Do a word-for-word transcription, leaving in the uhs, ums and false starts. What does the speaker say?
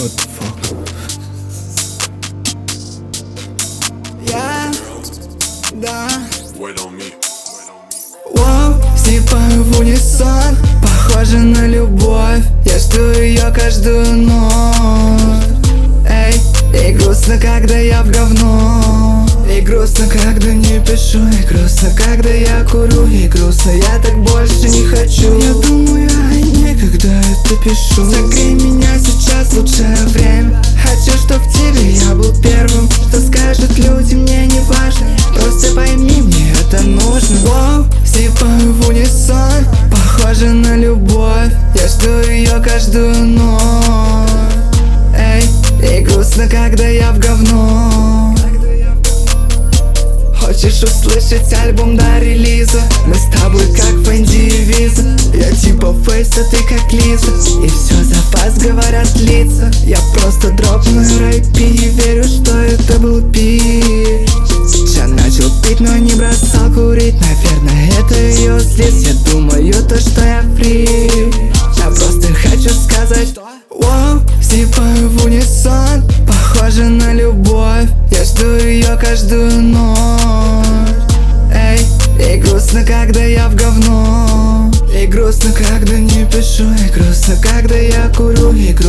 What the fuck? Я, да. Воу, сипаю в унисон, похоже на любовь. Я жду ее каждую ночь. Эй, и грустно, когда я в говно. И грустно, когда не пишу. И грустно, когда я курю. И грустно, я так больше не хочу. Я думаю о ней, когда это пишу. Согрей меня, сейчас лучшее время. Хочу, чтоб в тебе я был первым. Что скажут люди, мне не важно. Просто пойми, мне это нужно. Воу, сипаю в унисон, похоже на любовь. Я жду ее каждую ночь. Эй, и грустно, когда я в говно. Хочешь услышать альбом до релиза? Мы с тобой как Фэнди и Виза. Я типа Фейс, а ты как Лиза. И все за вас говорят лица. Я просто дропну рэп и верю, что это был пик. Я начал пить, но не бросал курить. Наверное, это ее злит. Я думаю, то, что я фрик. Я просто хочу сказать: воу, сипаю в унисон, похоже на любовь. Я жду ее каждую ночь. Эй, и грустно, когда я в говно. И грустно, когда не пишу. И грустно, когда я курю. И